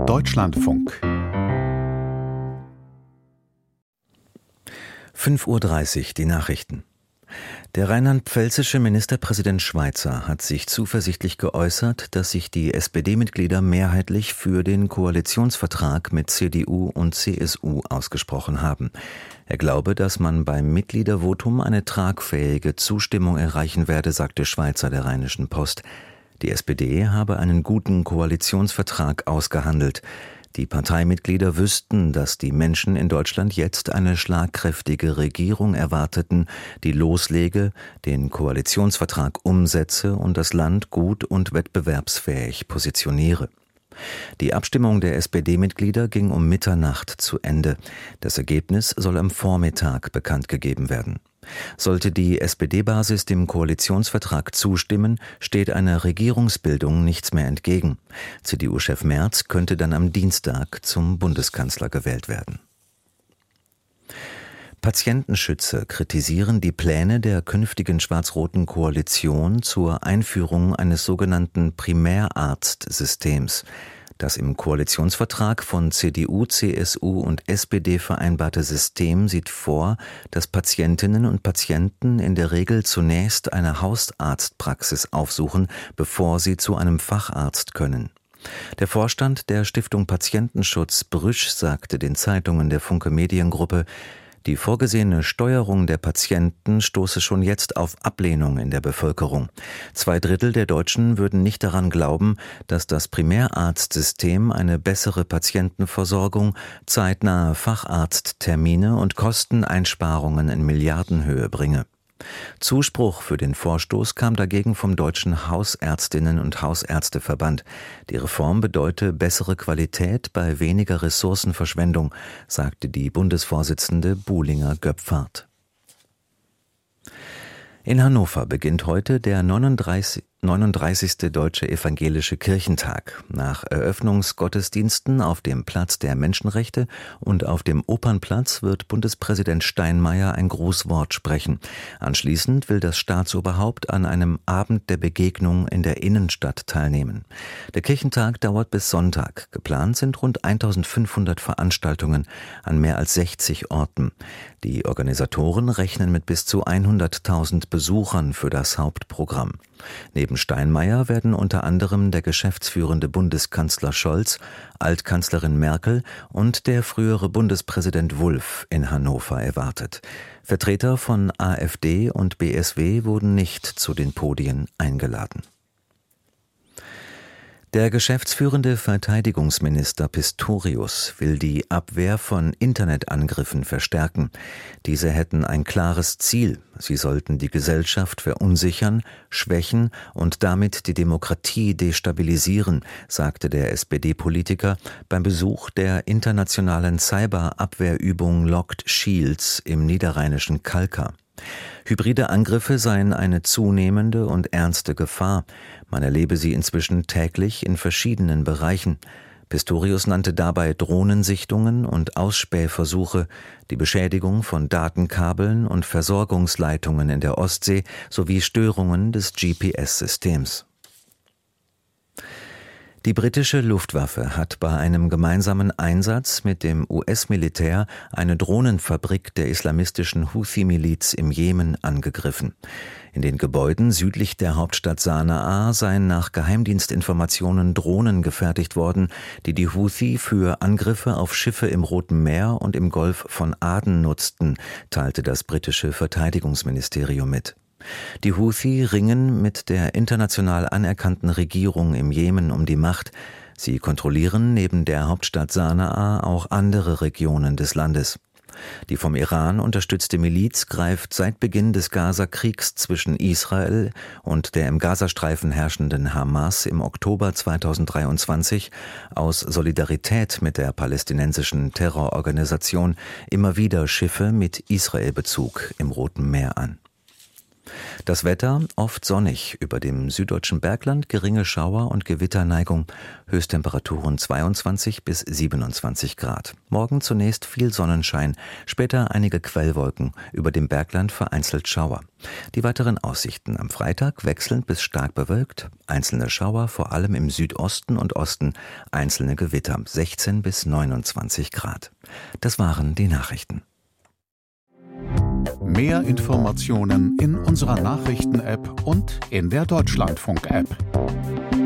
Deutschlandfunk 5:30 Uhr, die Nachrichten. Der rheinland-pfälzische Ministerpräsident Schweizer hat sich zuversichtlich geäußert, dass sich die SPD-Mitglieder mehrheitlich für den Koalitionsvertrag mit CDU und CSU ausgesprochen haben. Er glaube, dass man beim Mitgliedervotum eine tragfähige Zustimmung erreichen werde, sagte Schweizer der Rheinischen Post. Die SPD habe einen guten Koalitionsvertrag ausgehandelt. Die Parteimitglieder wüssten, dass die Menschen in Deutschland jetzt eine schlagkräftige Regierung erwarteten, die loslege, den Koalitionsvertrag umsetze und das Land gut und wettbewerbsfähig positioniere. Die Abstimmung der SPD-Mitglieder ging um Mitternacht zu Ende. Das Ergebnis soll am Vormittag bekannt gegeben werden. Sollte die SPD-Basis dem Koalitionsvertrag zustimmen, steht einer Regierungsbildung nichts mehr entgegen. CDU-Chef Merz könnte dann am Dienstag zum Bundeskanzler gewählt werden. Patientenschützer kritisieren die Pläne der künftigen schwarz-roten Koalition zur Einführung eines sogenannten Primärarztsystems. Das im Koalitionsvertrag von CDU, CSU und SPD vereinbarte System sieht vor, dass Patientinnen und Patienten in der Regel zunächst eine Hausarztpraxis aufsuchen, bevor sie zu einem Facharzt können. Der Vorstand der Stiftung Patientenschutz Brüsch sagte den Zeitungen der Funke Mediengruppe, die vorgesehene Steuerung der Patienten stoße schon jetzt auf Ablehnung in der Bevölkerung. 2/3 der Deutschen würden nicht daran glauben, dass das Primärarztsystem eine bessere Patientenversorgung, zeitnahe Facharzttermine und Kosteneinsparungen in Milliardenhöhe bringe. Zuspruch für den Vorstoß kam dagegen vom Deutschen Hausärztinnen- und Hausärzteverband. Die Reform bedeute bessere Qualität bei weniger Ressourcenverschwendung, sagte die Bundesvorsitzende Buhlinger-Göpfart. In Hannover beginnt heute der 39. Deutsche Evangelische Kirchentag. Nach Eröffnungsgottesdiensten auf dem Platz der Menschenrechte und auf dem Opernplatz wird Bundespräsident Steinmeier ein Grußwort sprechen. Anschließend will das Staatsoberhaupt an einem Abend der Begegnung in der Innenstadt teilnehmen. Der Kirchentag dauert bis Sonntag. Geplant sind rund 1500 Veranstaltungen an mehr als 60 Orten. Die Organisatoren rechnen mit bis zu 100.000 Besuchern für das Hauptprogramm. Neben Steinmeier werden unter anderem der geschäftsführende Bundeskanzler Scholz, Altkanzlerin Merkel und der frühere Bundespräsident Wulff in Hannover erwartet. Vertreter von AfD und BSW wurden nicht zu den Podien eingeladen. Der geschäftsführende Verteidigungsminister Pistorius will die Abwehr von Internetangriffen verstärken. Diese hätten ein klares Ziel. Sie sollten die Gesellschaft verunsichern, schwächen und damit die Demokratie destabilisieren, sagte der SPD-Politiker beim Besuch der internationalen Cyberabwehrübung Locked Shields im niederrheinischen Kalkar. Hybride Angriffe seien eine zunehmende und ernste Gefahr. Man erlebe sie inzwischen täglich in verschiedenen Bereichen. Pistorius nannte dabei Drohnensichtungen und Ausspähversuche, die Beschädigung von Datenkabeln und Versorgungsleitungen in der Ostsee sowie Störungen des GPS-Systems. Die britische Luftwaffe hat bei einem gemeinsamen Einsatz mit dem US-Militär eine Drohnenfabrik der islamistischen Houthi-Miliz im Jemen angegriffen. In den Gebäuden südlich der Hauptstadt Sanaa seien nach Geheimdienstinformationen Drohnen gefertigt worden, die die Houthi für Angriffe auf Schiffe im Roten Meer und im Golf von Aden nutzten, teilte das britische Verteidigungsministerium mit. Die Houthi ringen mit der international anerkannten Regierung im Jemen um die Macht. Sie kontrollieren neben der Hauptstadt Sanaa auch andere Regionen des Landes. Die vom Iran unterstützte Miliz greift seit Beginn des Gaza-Kriegs zwischen Israel und der im Gazastreifen herrschenden Hamas im Oktober 2023 aus Solidarität mit der palästinensischen Terrororganisation immer wieder Schiffe mit Israel-Bezug im Roten Meer an. Das Wetter oft sonnig, über dem süddeutschen Bergland geringe Schauer- und Gewitterneigung, Höchsttemperaturen 22 bis 27 Grad. Morgen zunächst viel Sonnenschein, später einige Quellwolken, über dem Bergland vereinzelt Schauer. Die weiteren Aussichten: am Freitag wechselnd bis stark bewölkt, einzelne Schauer, vor allem im Südosten und Osten, einzelne Gewitter, 16 bis 29 Grad. Das waren die Nachrichten. Mehr Informationen in unserer Nachrichten-App und in der Deutschlandfunk-App.